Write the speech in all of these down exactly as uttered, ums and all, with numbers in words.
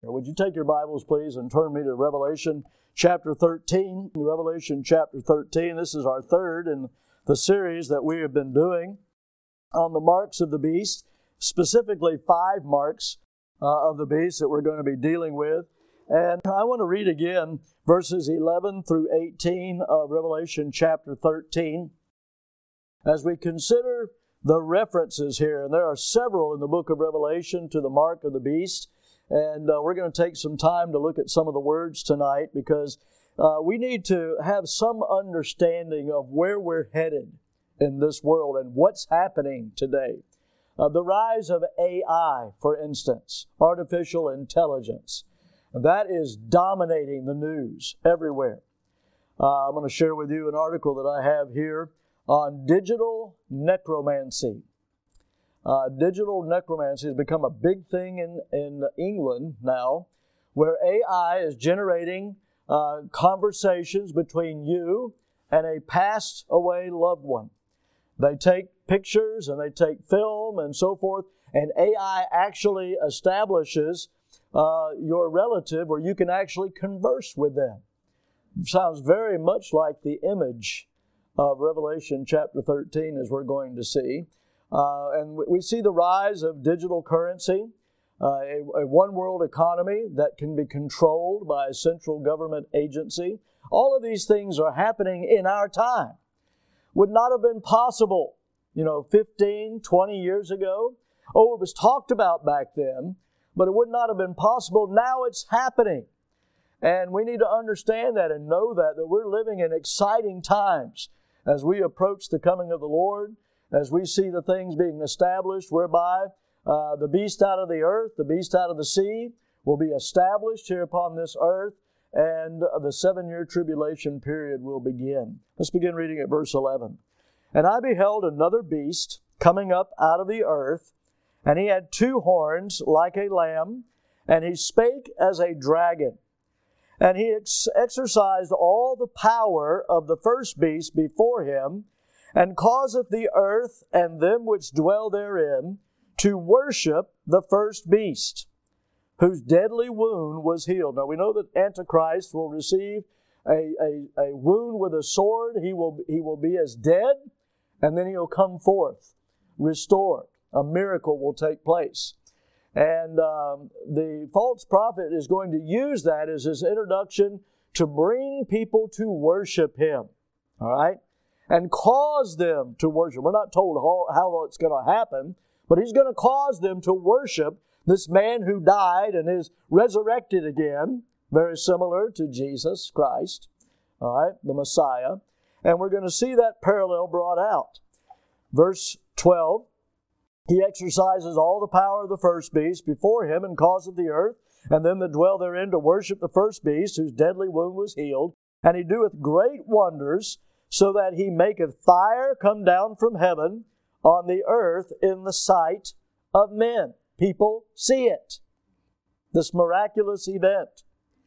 Would you take your Bibles, please, and turn me to Revelation chapter thirteen. Revelation chapter thirteen. This is our third in the series that we have been doing on the marks of the beast, specifically five marks uh, of the beast that we're going to be dealing with. And I want to read again verses eleven through eighteen of Revelation chapter thirteen as we consider the references here. And there are several in the book of Revelation to the mark of the beast. And uh, we're going to take some time to look at some of the words tonight because uh, we need to have some understanding of where we're headed in this world and what's happening today. Uh, the rise of A I, for instance, artificial intelligence, that is dominating the news everywhere. Uh, I'm going to share with you an article that I have here on digital necromancy. Uh, digital necromancy has become a big thing in, in England now, where A I is generating uh, conversations between you and a passed away loved one. They take pictures and they take film and so forth, and A I actually establishes uh, your relative where you can actually converse with them. It sounds very much like the image of Revelation chapter thirteen, as we're going to see. Uh, and we see the rise of digital currency, uh, a, a one-world economy that can be controlled by a central government agency. All of these things are happening in our time. Would not have been possible, you know, fifteen, twenty years ago. Oh, it was talked about back then, but it would not have been possible. Now it's happening. And we need to understand that and know that, that we're living in exciting times as we approach the coming of the Lord, as we see the things being established whereby uh, the beast out of the earth, the beast out of the sea will be established here upon this earth, and the seven-year tribulation period will begin. Let's begin reading at verse eleven. And I beheld another beast coming up out of the earth, and he had two horns like a lamb, and he spake as a dragon. And he ex- exercised all the power of the first beast before him, and causeth the earth and them which dwell therein to worship the first beast, whose deadly wound was healed. Now we know that Antichrist will receive a, a, a wound with a sword. He will, he will be as dead, and then he'll come forth restored. A miracle will take place. And um, the false prophet is going to use that as his introduction to bring people to worship him. All right? And cause them to worship. We're not told how, how it's going to happen, but he's going to cause them to worship this man who died and is resurrected again, very similar to Jesus Christ, all right, the Messiah. And we're going to see that parallel brought out. Verse twelve, he exercises all the power of the first beast before him and causeth the earth and them that dwell therein to worship the first beast, whose deadly wound was healed. And he doeth great wonders, so that he maketh fire come down from heaven on the earth in the sight of men. People see it. This miraculous event.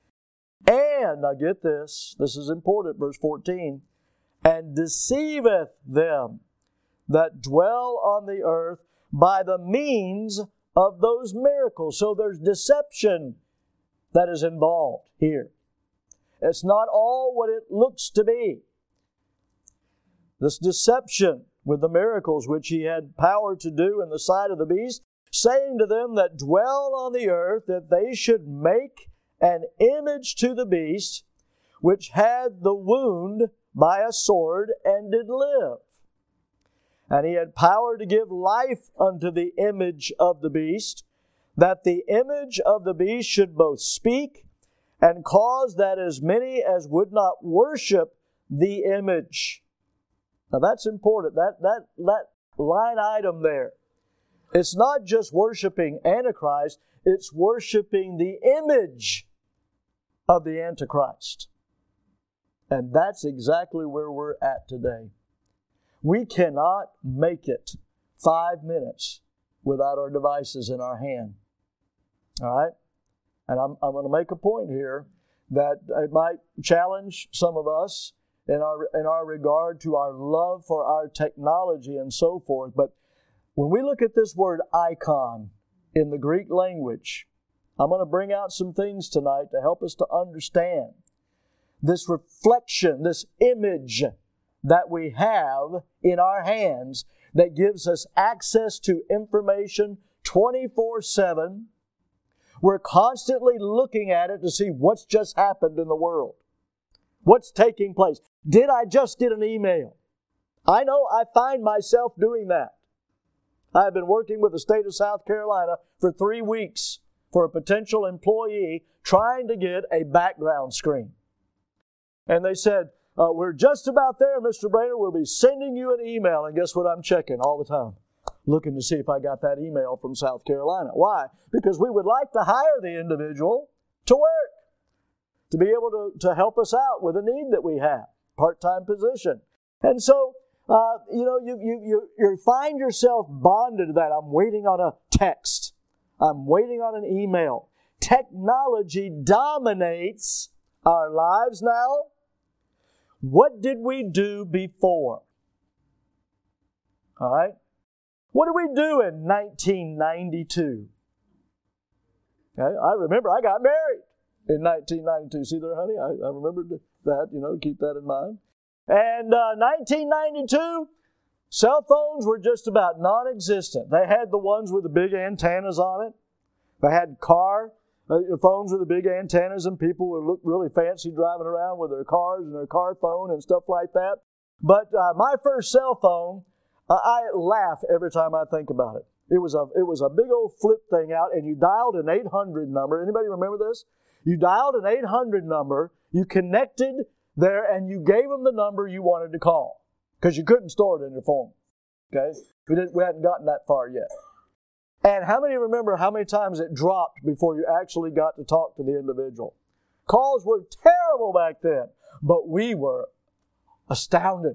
And, now get this, this is important, verse fourteen, and deceiveth them that dwell on the earth by the means of those miracles. So there's deception that is involved here. It's not all what it looks to be. This deception with the miracles which he had power to do in the sight of the beast, saying to them that dwell on the earth that they should make an image to the beast, which had the wound by a sword and did live. And he had power to give life unto the image of the beast, that the image of the beast should both speak and cause that as many as would not worship the image. Now that's important. That, that, that line item there. It's not just worshiping Antichrist, it's worshiping the image of the Antichrist. And that's exactly where we're at today. We cannot make it five minutes without our devices in our hand. All right? And I'm, I'm going to make a point here that it might challenge some of us in our in our regard to our love for our technology and so forth. But when we look at this word icon in the Greek language, I'm going to bring out some things tonight to help us to understand this reflection, this image that we have in our hands that gives us access to information twenty-four seven. We're constantly looking at it to see what's just happened in the world. What's taking place? Did I just get an email? I know I find myself doing that. I've been working with the state of South Carolina for three weeks for a potential employee trying to get a background screen. And they said, uh, we're just about there, Mister Brainerd. We'll be sending you an email. And guess what I'm checking all the time? Looking to see if I got that email from South Carolina. Why? Because we would like to hire the individual to work, to be able to, to help us out with a need that we have, part-time position. And so, uh, you know, you, you, you, you find yourself bonded to that. I'm waiting on a text. I'm waiting on an email. Technology dominates our lives now. What did we do before? All right? What did we do in nineteen ninety-two? Okay, I remember I got married in nineteen ninety-two. See there, honey? I, I remembered that, you know, keep that in mind. And uh, nineteen ninety-two, cell phones were just about non-existent. They had the ones with the big antennas on it. They had car uh, phones with the big antennas, and people would look really fancy driving around with their cars and their car phone and stuff like that. But uh, my first cell phone, uh, I laugh every time I think about it. It was a it was a big old flip thing out, and you dialed an eight hundred number. Anybody remember this? You dialed an eight hundred number, you connected there, and you gave them the number you wanted to call, because you couldn't store it in your phone. Okay, we didn't we hadn't gotten that far yet. And how many remember how many times it dropped before you actually got to talk to the individual? Calls were terrible back then, but we were astounded.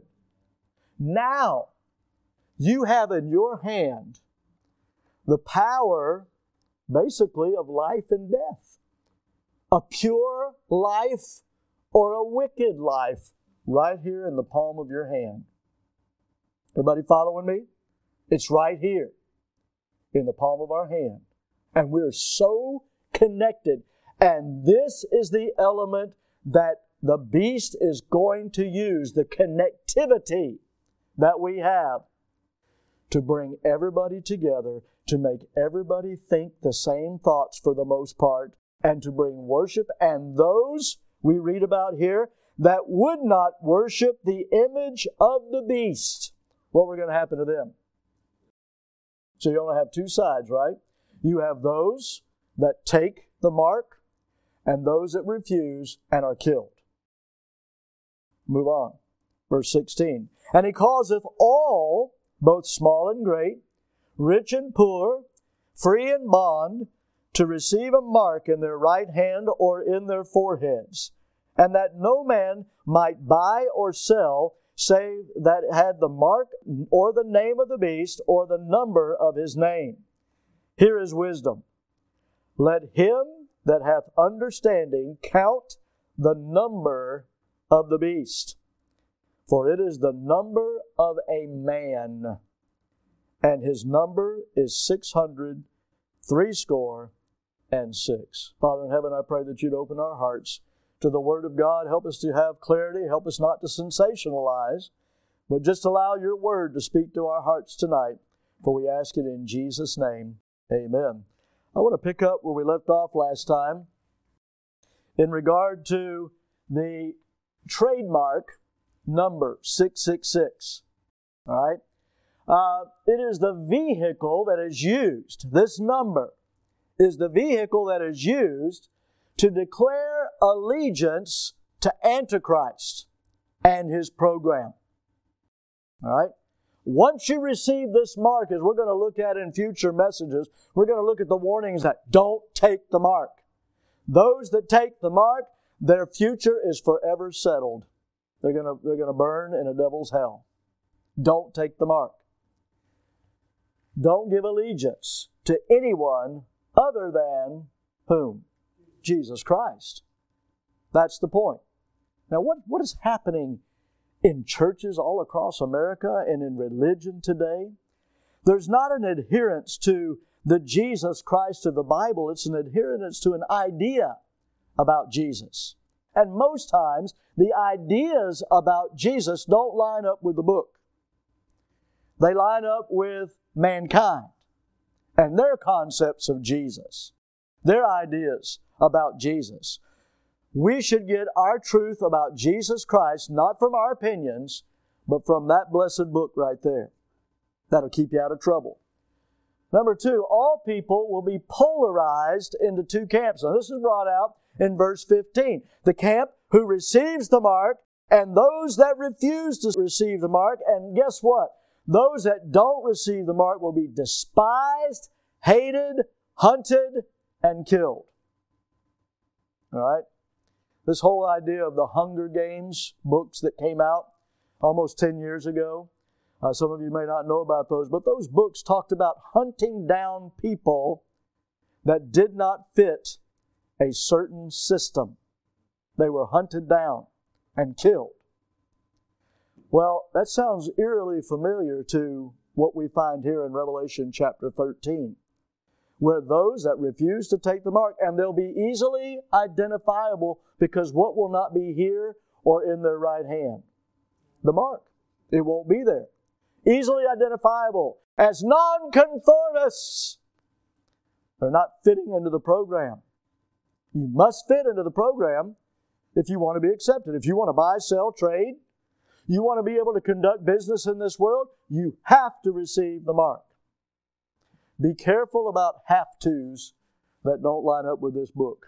Now, you have in your hand the power, basically, of life and death. A pure life or a wicked life right here in the palm of your hand. Everybody following me? It's right here in the palm of our hand. And we're so connected. And this is the element that the beast is going to use, the connectivity that we have, to bring everybody together, to make everybody think the same thoughts for the most part, and to bring worship. And those we read about here that would not worship the image of the beast, what were going to happen to them? So you only have two sides, right? You have those that take the mark and those that refuse and are killed. Move on. Verse sixteen. And he causeth all, both small and great, rich and poor, free and bond, to receive a mark in their right hand or in their foreheads, and that no man might buy or sell save that had the mark or the name of the beast or the number of his name. Here is wisdom. Let him that hath understanding count the number of the beast, for it is the number of a man, and his number is six hundred threescore and six. Father in heaven, I pray that you'd open our hearts to the Word of God. Help us to have clarity. Help us not to sensationalize, but just allow your Word to speak to our hearts tonight. For we ask it in Jesus' name. Amen. I want to pick up where we left off last time in regard to the trademark number six six six. All right? Uh, it is the vehicle that is used. This number is the vehicle that is used to declare allegiance to Antichrist and his program. All right? Once you receive this mark, as we're going to look at in future messages, we're going to look at the warnings that don't take the mark. Those that take the mark, their future is forever settled. They're going to, they're going to burn in a devil's hell. Don't take the mark. Don't give allegiance to anyone other than whom? Jesus Christ. That's the point. Now, what, what is happening in churches all across America and in religion today? There's not an adherence to the Jesus Christ of the Bible. It's an adherence to an idea about Jesus. And most times, the ideas about Jesus don't line up with the book. They line up with mankind and their concepts of Jesus, their ideas about Jesus. We should get our truth about Jesus Christ not from our opinions, but from that blessed book right there. That'll keep you out of trouble. Number two, all people will be polarized into two camps. Now this is brought out in verse fifteen. The camp who receives the mark and those that refuse to receive the mark. And guess what? Those that don't receive the mark will be despised, hated, hunted, and killed. All right? This whole idea of the Hunger Games books that came out almost ten years ago. Uh, some of you may not know about those, but those books talked about hunting down people that did not fit a certain system. They were hunted down and killed. Well, that sounds eerily familiar to what we find here in Revelation chapter thirteen, where those that refuse to take the mark, and they'll be easily identifiable because what will not be here or in their right hand? The mark. It won't be there. Easily identifiable as nonconformists. They're not fitting into the program. You must fit into the program if you want to be accepted. If you want to buy, sell, trade, you want to be able to conduct business in this world, you have to receive the mark. Be careful about have-tos that don't line up with this book.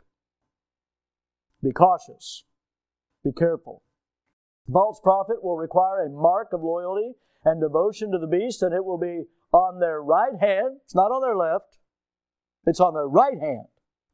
Be cautious. Be careful. The false prophet will require a mark of loyalty and devotion to the beast, and it will be on their right hand. It's not on their left. It's on their right hand.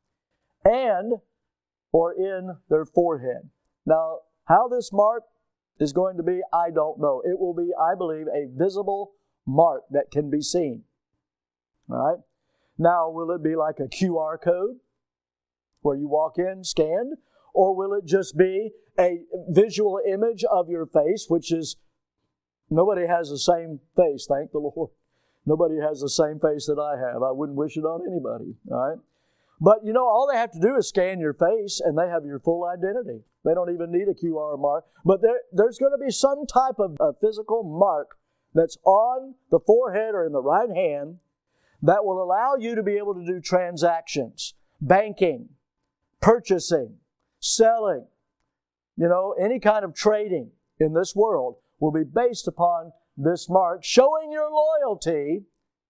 And, or in their forehead. Now, how this mark is going to be, I don't know. It will be, I believe, a visible mark that can be seen. All right? Now, will it be like a Q R code where you walk in, scanned? Or will it just be a visual image of your face, which is, nobody has the same face, thank the Lord. Nobody has the same face that I have. I wouldn't wish it on anybody. All right? But, you know, all they have to do is scan your face and they have your full identity. They don't even need a Q R mark. But there, there's going to be some type of a physical mark that's on the forehead or in the right hand that will allow you to be able to do transactions, banking, purchasing, selling, you know, any kind of trading in this world will be based upon this mark, showing your loyalty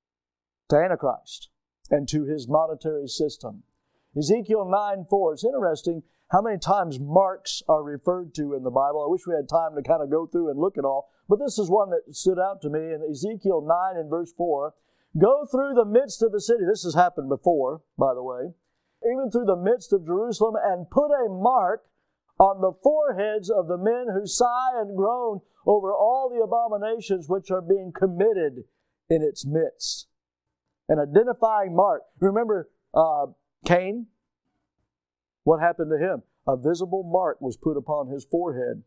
to Antichrist and to his monetary system. Ezekiel nine four. It's interesting how many times marks are referred to in the Bible. I wish we had time to kind of go through and look at all, but this is one that stood out to me in Ezekiel nine and verse four. Go through the midst of the city. This has happened before, by the way. Even through the midst of Jerusalem, and put a mark on the foreheads of the men who sigh and groan over all the abominations which are being committed in its midst. An identifying mark. Remember uh, Cain? What happened to him? A visible mark was put upon his forehead.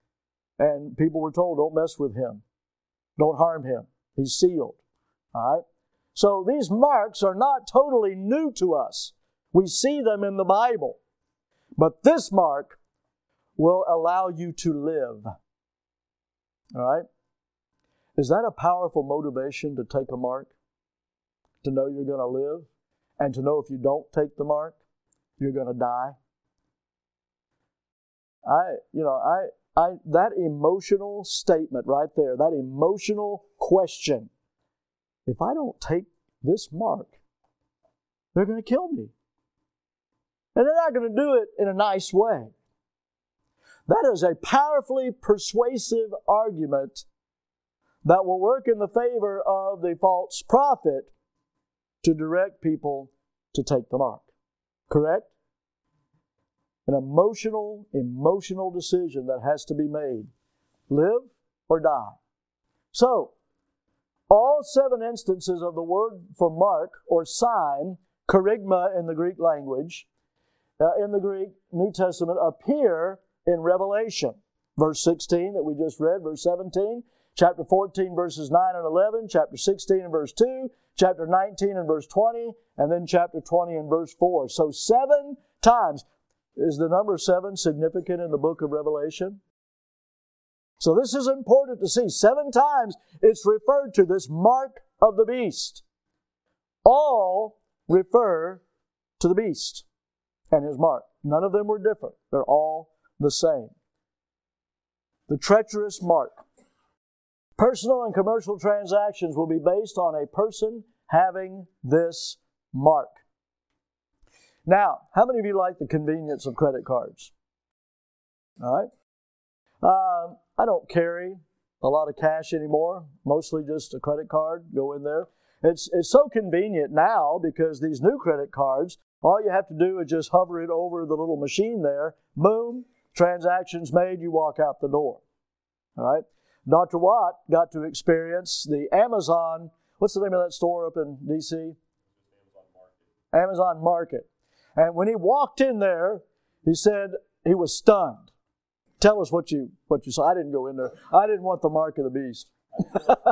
And people were told, don't mess with him. Don't harm him. He's sealed. All right? So these marks are not totally new to us. We see them in the Bible. But this mark will allow you to live. All right? Is that a powerful motivation to take a mark? To know you're going to live? And to know if you don't take the mark, you're going to die? I, you know, I, I, that emotional statement right there, that emotional question, if I don't take this mark, they're going to kill me. And they're not going to do it in a nice way. That is a powerfully persuasive argument that will work in the favor of the false prophet to direct people to take the mark. Correct? An emotional, emotional decision that has to be made. Live or die. So, all seven instances of the word for mark or sign, kerygma in the Greek language, uh, in the Greek New Testament, appear in Revelation. Verse sixteen that we just read, verse seventeen, chapter fourteen, verses nine and eleven, chapter sixteen and verse two, chapter nineteen and verse twenty, and then chapter twenty and verse four. So seven times. Is the number seven significant in the book of Revelation? So this is important to see. Seven times it's referred to, this mark of the beast. All refer to the beast and his mark. None of them were different. They're all the same. The treacherous mark. Personal and commercial transactions will be based on a person having this mark. Now, how many of you like the convenience of credit cards? All right. Um, I don't carry a lot of cash anymore, mostly just a credit card, go in there. It's, it's so convenient now because these new credit cards, all you have to do is just hover it over the little machine there, boom, transactions made, you walk out the door. All right. Doctor Watt got to experience the Amazon, what's the name of that store up in D C? Amazon Market. Amazon Market. And when he walked in there, he said he was stunned. Tell us what you what you saw. I didn't go in there. I didn't want the mark of the beast. I didn't know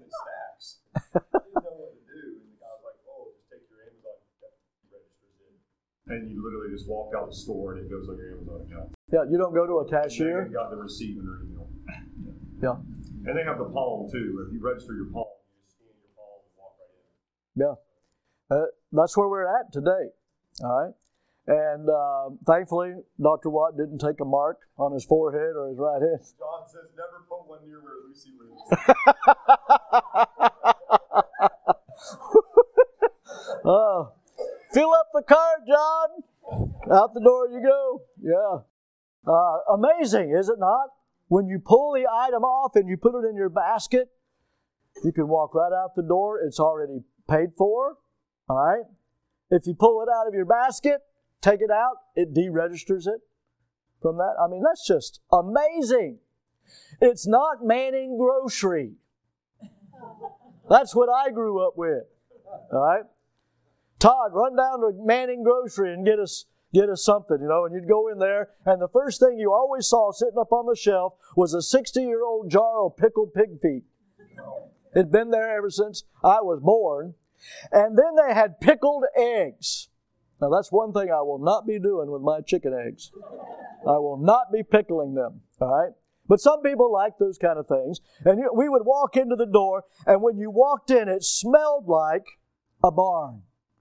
what to do. And the guy was like, oh, just take your Amazon registers in. And you literally just walk out the store and it goes on your Amazon account. Yeah, you don't go to a cashier. You got the receipt in their email. Yeah. And they have the palm too. If you register your palm, you just scan your palm and walk right in. Yeah. Uh, that's where we're at today. All right. And uh, thankfully, Doctor Watt didn't take a mark on his forehead or his right hand. John says never put one near where Lucy lives. uh, fill up the card, John. Out the door you go. Yeah. Uh, amazing, is it not? When you pull the item off and you put it in your basket, you can walk right out the door. It's already paid for. All right. If you pull it out of your basket, take it out, it deregisters it from that. I mean, that's just amazing. It's not Manning Grocery. That's what I grew up with. All right. Todd, run down to Manning Grocery and get us get us something, you know, and you'd go in there, and the first thing you always saw sitting up on the shelf was a sixty-year-old jar of pickled pig feet. It'd been there ever since I was born. And then they had pickled eggs. Now, that's one thing I will not be doing with my chicken eggs. I will not be pickling them, all right? But some people like those kind of things. And you, we would walk into the door, and when you walked in, it smelled like a barn.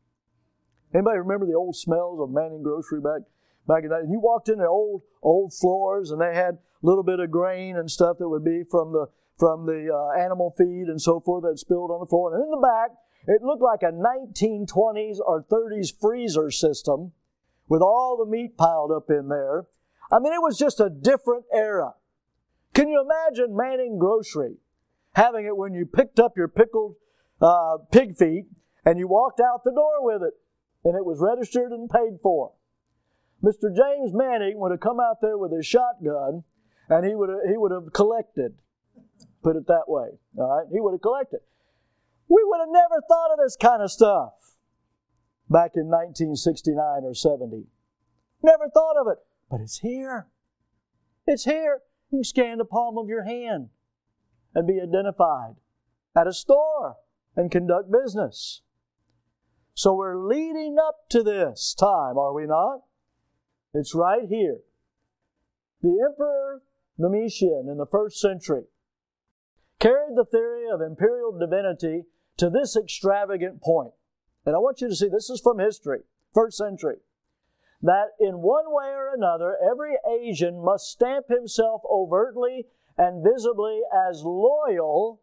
Anybody remember the old smells of Manning Grocery back, back in the day? And you walked in the old, old floors, and they had a little bit of grain and stuff that would be from the, from the uh, animal feed and so forth that spilled on the floor. And in the back, it looked like a nineteen twenties or thirties freezer system with all the meat piled up in there. I mean, it was just a different era. Can you imagine Manning Grocery having it when you picked up your pickled uh, pig feet and you walked out the door with it and it was registered and paid for? Mister James Manning would have come out there with his shotgun and he would have, he would have collected. Put it that way. All right? He would have collected. We would have never thought of this kind of stuff back in nineteen sixty-nine or seventy. Never thought of it. But it's here. It's here. You can scan the palm of your hand and be identified at a store and conduct business. So we're leading up to this time, are we not? It's right here. The Emperor Domitian in the first century carried the theory of imperial divinity to this extravagant point. And I want you to see, this is from history, first century, that in one way or another, every Asian must stamp himself overtly and visibly as loyal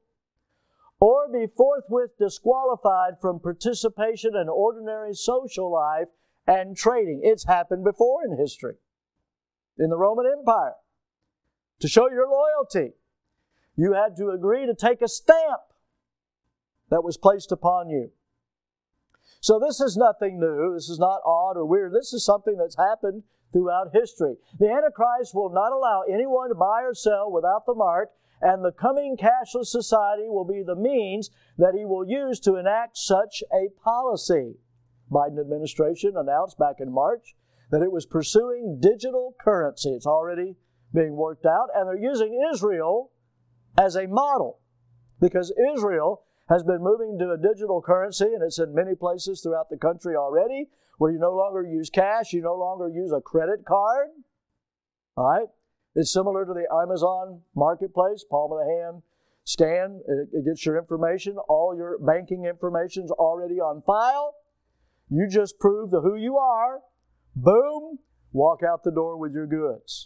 or be forthwith disqualified from participation in ordinary social life and trading. It's happened before in history. In the Roman Empire, to show your loyalty, you had to agree to take a stamp that was placed upon you. So this is nothing new. This is not odd or weird. This is something that's happened throughout history. The Antichrist will not allow anyone to buy or sell without the mark, and the coming cashless society will be the means that he will use to enact such a policy. Biden administration announced back in March that it was pursuing digital currency. It's already being worked out, and they're using Israel as a model, because Israel has been moving to a digital currency, and it's in many places throughout the country already, where you no longer use cash, you no longer use a credit card. All right? It's similar to the Amazon marketplace, palm of the hand, scan, it gets your information, all your banking information's already on file. You just prove the who you are, boom, walk out the door with your goods.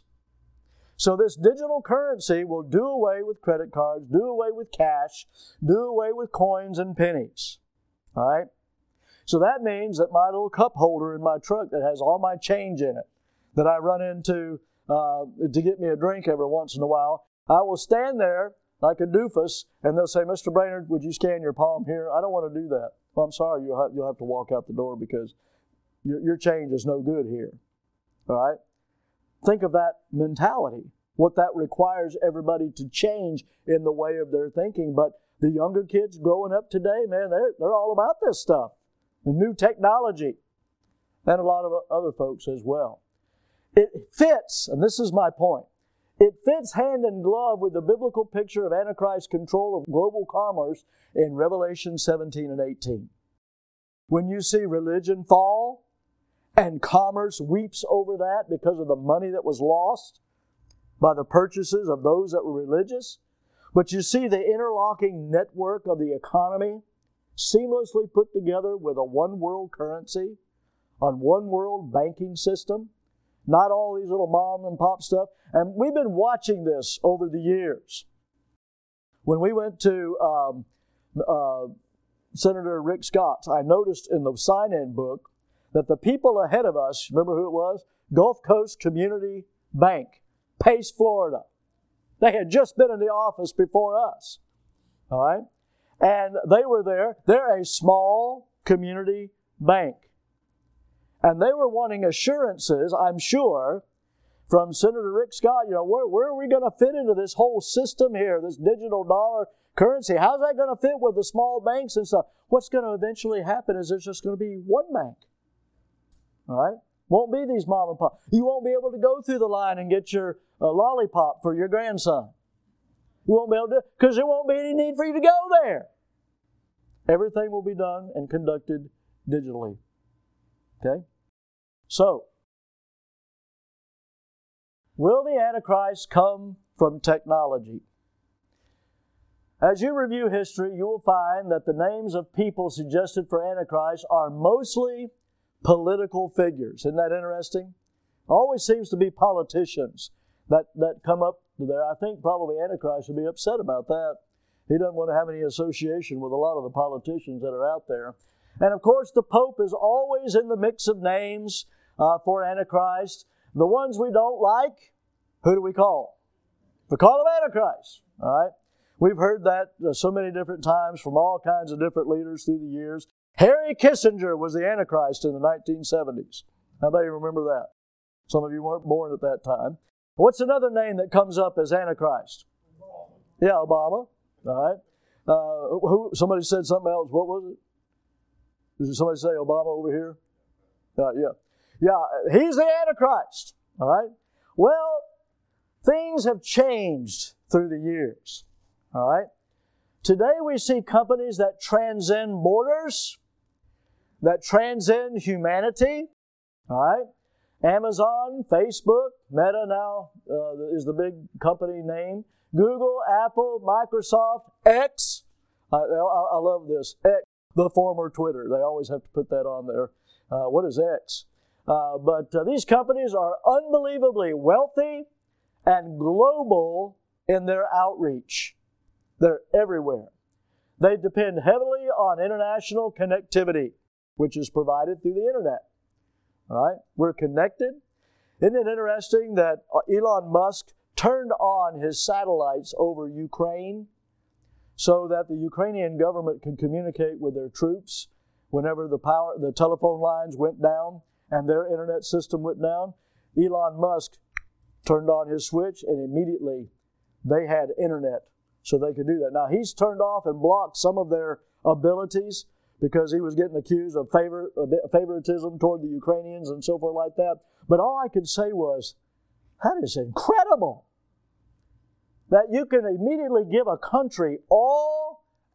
So this digital currency will do away with credit cards, do away with cash, do away with coins and pennies. All right? So that means that my little cup holder in my truck that has all my change in it, that I run into uh, to get me a drink every once in a while, I will stand there like a doofus, and they'll say, Mister Brainerd, would you scan your palm here? I don't want to do that. Well, I'm sorry, you'll have, you'll have to walk out the door because your, your change is no good here. All right? Think of that mentality, what that requires everybody to change in the way of their thinking. But the younger kids growing up today, man, they're, they're all about this stuff, the new technology, and a lot of other folks as well. It fits, and this is my point, it fits hand in glove with the biblical picture of Antichrist's control of global commerce in Revelation seventeen and eighteen. When you see religion fall, and commerce weeps over that because of the money that was lost by the purchases of those that were religious. But you see the interlocking network of the economy seamlessly put together with a one world currency on one world banking system. Not all these little mom and pop stuff. And we've been watching this over the years. When we went to um, uh, Senator Rick Scott's, I noticed in the sign-in book that the people ahead of us, remember who it was? Gulf Coast Community Bank, Pace, Florida. They had just been in the office before us. All right? And they were there. They're a small community bank. And they were wanting assurances, I'm sure, from Senator Rick Scott, you know, where, where are we going to fit into this whole system here, this digital dollar currency? How's that going to fit with the small banks and stuff? What's going to eventually happen is there's just going to be one bank. All right? Won't be these mom and pop. You won't be able to go through the line and get your uh, lollipop for your grandson. You won't be able to, because there won't be any need for you to go there. Everything will be done and conducted digitally. Okay? So, will the Antichrist come from technology? As you review history, you will find that the names of people suggested for Antichrist are mostly political figures. Isn't that interesting? Always seems to be politicians that, that come up there. I think probably Antichrist would be upset about that. He doesn't want to have any association with a lot of the politicians that are out there. And of course, the Pope is always in the mix of names uh, for Antichrist. The ones we don't like, who do we call? We call them Antichrist. All right? We've heard that uh, so many different times from all kinds of different leaders through the years. Harry Kissinger was the Antichrist in the nineteen seventies. How about you remember that? Some of you weren't born at that time. What's another name that comes up as Antichrist? Obama. Yeah, Obama. All right. Uh, who? Somebody said something else. What was it? Did somebody say Obama over here? Uh, yeah. Yeah, he's the Antichrist. All right. Well, things have changed through the years. All right. Today we see companies that transcend borders, that transcend humanity. All right. Amazon, Facebook, Meta now uh, is the big company name. Google, Apple, Microsoft, X. I, I, I love this. X, the former Twitter. They always have to put that on there. Uh, what is X? Uh, but uh, these companies are unbelievably wealthy and global in their outreach. They're everywhere. They depend heavily on international connectivity, which is provided through the internet. All right? We're connected. Isn't it interesting that Elon Musk turned on his satellites over Ukraine so that the Ukrainian government can communicate with their troops whenever the power, the telephone lines went down and their internet system went down? Elon Musk turned on his switch and immediately they had internet so they could do that. Now, he's turned off and blocked some of their abilities because he was getting accused of favor, favoritism toward the Ukrainians and so forth like that. But all I could say was, that is incredible that you can immediately give a country all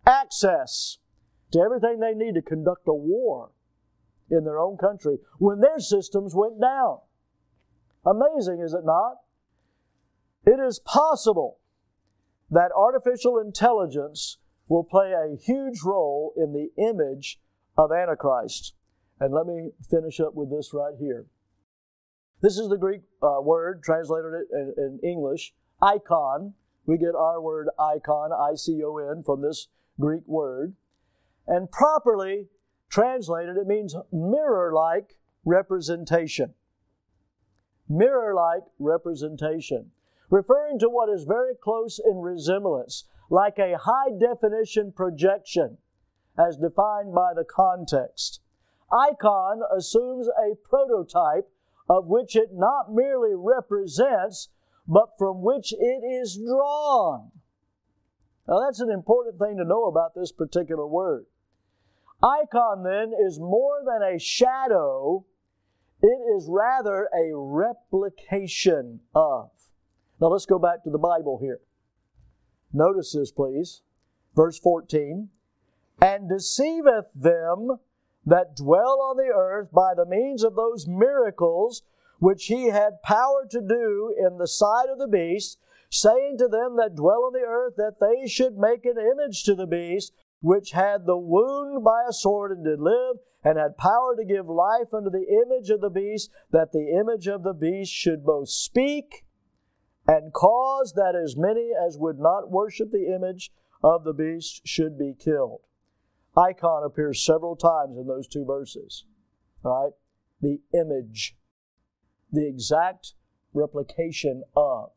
access to everything they need to conduct a war in their own country when their systems went down. Amazing, is it not? It is possible that artificial intelligence will play a huge role in the image of Antichrist. And let me finish up with this right here. This is the Greek uh, word, translated it in, in English, icon. We get our word icon, I C O N, from this Greek word. And properly translated, it means mirror-like representation. Mirror-like representation, referring to what is very close in resemblance, like a high-definition projection, as defined by the context. Icon assumes a prototype of which it not merely represents, but from which it is drawn. Now that's an important thing to know about this particular word. Icon, then, is more than a shadow. It is rather a replication of. Now let's go back to the Bible here. Notice this, please. Verse fourteen. And deceiveth them that dwell on the earth by the means of those miracles which he had power to do in the sight of the beast, saying to them that dwell on the earth that they should make an image to the beast, which had the wound by a sword and did live, and had power to give life unto the image of the beast, that the image of the beast should both speak and cause that as many as would not worship the image of the beast should be killed. Icon appears several times in those two verses. All right? The image. The exact replication of.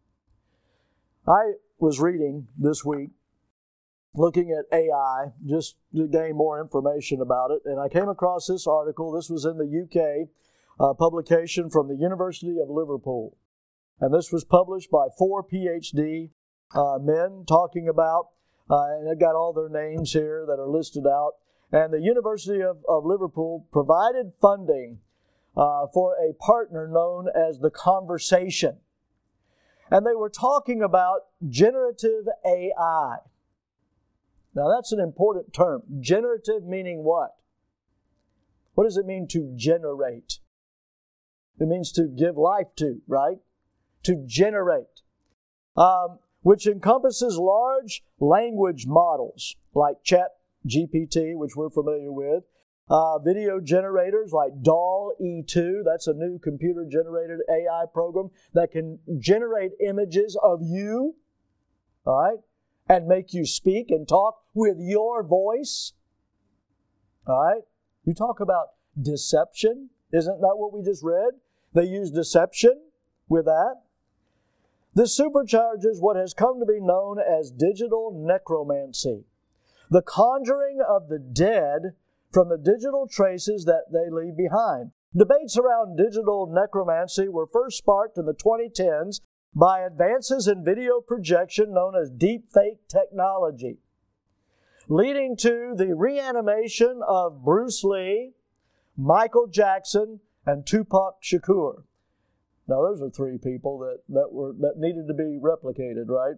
I was reading this week, looking at A I, just to gain more information about it, and I came across this article. This was in the U K, uh, publication from the University of Liverpool. And this was published by four P H D uh, men talking about, uh, and they've got all their names here that are listed out. And the University of, of Liverpool provided funding uh, for a partner known as The Conversation. And they were talking about generative A I. Now that's an important term. Generative meaning what? What does it mean to generate? It means to give life to, right? To generate. Um, which encompasses large language models like Chat G P T, which we're familiar with. Uh, video generators like D A L L E two, that's a new computer-generated A I program that can generate images of you, all right, and make you speak and talk with your voice. All right? You talk about deception. Isn't that what we just read? They use deception with that. This supercharges what has come to be known as digital necromancy, the conjuring of the dead from the digital traces that they leave behind. Debates around digital necromancy were first sparked in the twenty tens by advances in video projection known as deepfake technology, leading to the reanimation of Bruce Lee, Michael Jackson, and Tupac Shakur. Now, those are three people that, that were that needed to be replicated, right?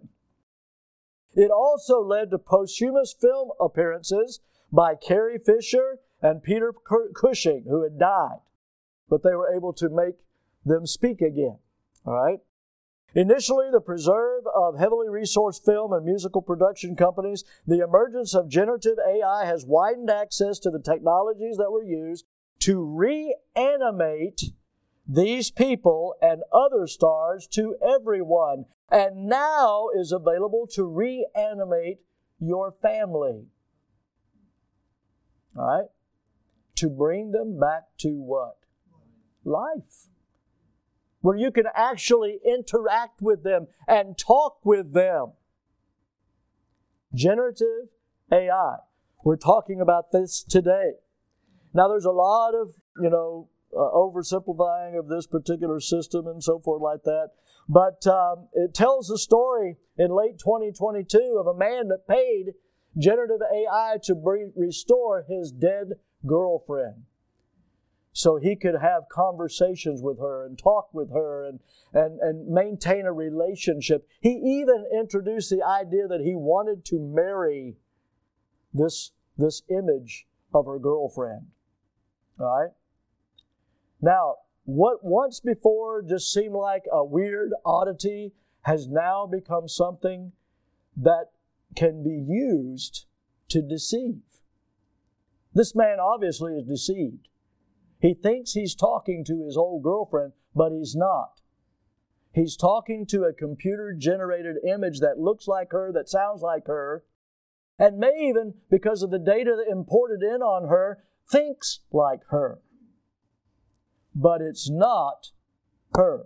It also led to posthumous film appearances by Carrie Fisher and Peter Cushing, who had died, but they were able to make them speak again, all right? Initially, the preserve of heavily resourced film and musical production companies, the emergence of generative A I has widened access to the technologies that were used to reanimate these people and other stars to everyone, and now is available to reanimate your family. All right? To bring them back to what? Life. Where you can actually interact with them and talk with them. Generative A I. We're talking about this today. Now, there's a lot of, you know, uh, oversimplifying of this particular system and so forth like that. But um, it tells the story in late twenty twenty-two of a man that paid generative A I to re- restore his dead girlfriend, so he could have conversations with her and talk with her and, and, and maintain a relationship. He even introduced the idea that he wanted to marry this, this image of her girlfriend. All right? Now, what once before just seemed like a weird oddity has now become something that can be used to deceive. This man obviously is deceived. He thinks he's talking to his old girlfriend, but he's not. He's talking to a computer-generated image that looks like her, that sounds like her, and may even, because of the data that imported in on her, thinks like her. But it's not her.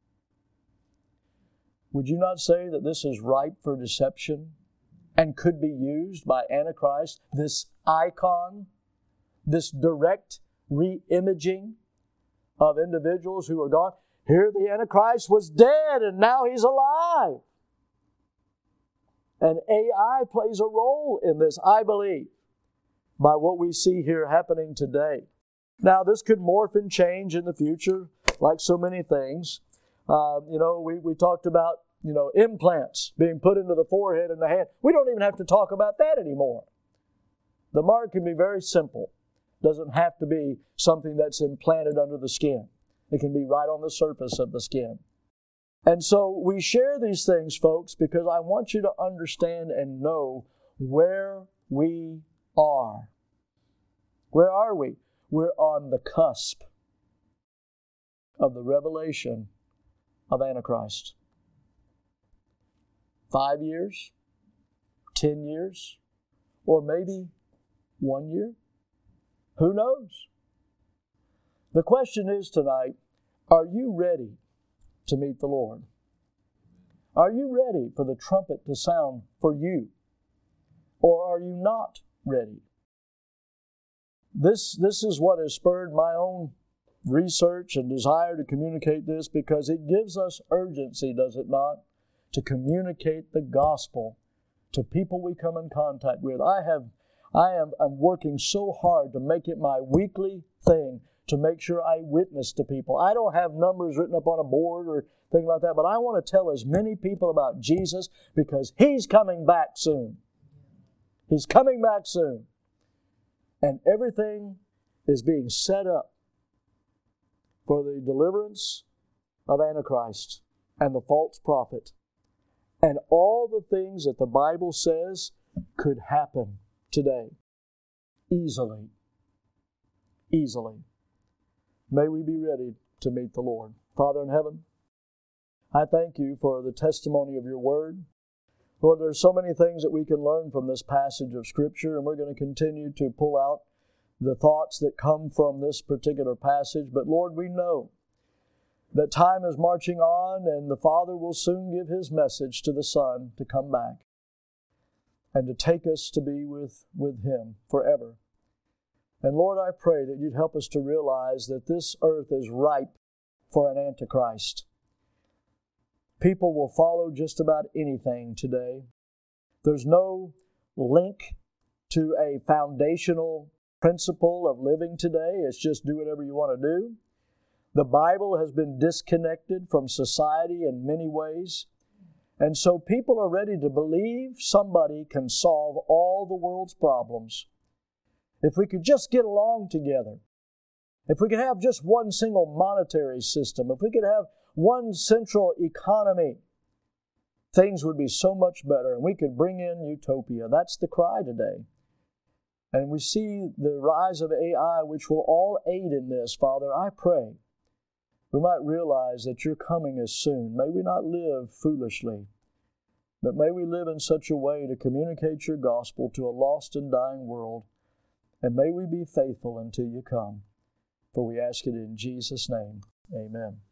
Would you not say that this is ripe for deception and could be used by Antichrist, this icon, this direct re-imaging of individuals who are gone? Here the Antichrist was dead and now he's alive. And A I plays a role in this, I believe, by what we see here happening today. Now, this could morph and change in the future, like so many things. Uh, you know, we, we talked about, you know, implants being put into the forehead and the hand. We don't even have to talk about that anymore. The mark can be very simple. It doesn't have to be something that's implanted under the skin. It can be right on the surface of the skin. And so we share these things, folks, because I want you to understand and know where we are. Where are we? We're on the cusp of the revelation of Antichrist. Five years, ten years, or maybe one year. Who knows? The question is tonight, are you ready to meet the Lord? Are you ready for the trumpet to sound for you? Or are you not ready? This, this is what has spurred my own research and desire to communicate this, because it gives us urgency, does it not, to communicate the gospel to people we come in contact with. I have, I am I'm working so hard to make it my weekly thing to make sure I witness to people. I don't have numbers written up on a board or things like that, but I want to tell as many people about Jesus because He's coming back soon. He's coming back soon. And everything is being set up for the deliverance of Antichrist and the false prophet. And all the things that the Bible says could happen today. Easily. Easily. May we be ready to meet the Lord. Father in heaven, I thank You for the testimony of Your Word. Lord, there's so many things that we can learn from this passage of Scripture, and we're going to continue to pull out the thoughts that come from this particular passage. But Lord, we know that time is marching on, and the Father will soon give His message to the Son to come back and to take us to be with, with Him forever. And Lord, I pray that You'd help us to realize that this earth is ripe for an Antichrist. People will follow just about anything today. There's no link to a foundational principle of living today. It's just do whatever you want to do. The Bible has been disconnected from society in many ways. And so people are ready to believe somebody can solve all the world's problems. If we could just get along together, if we could have just one single monetary system, if we could have one central economy, things would be so much better and we could bring in utopia. That's the cry today. And we see the rise of A I, which will all aid in this. Father, I pray we might realize that Your coming is soon. May we not live foolishly, but may we live in such a way to communicate Your gospel to a lost and dying world. And may we be faithful until You come. For we ask it in Jesus' name. Amen.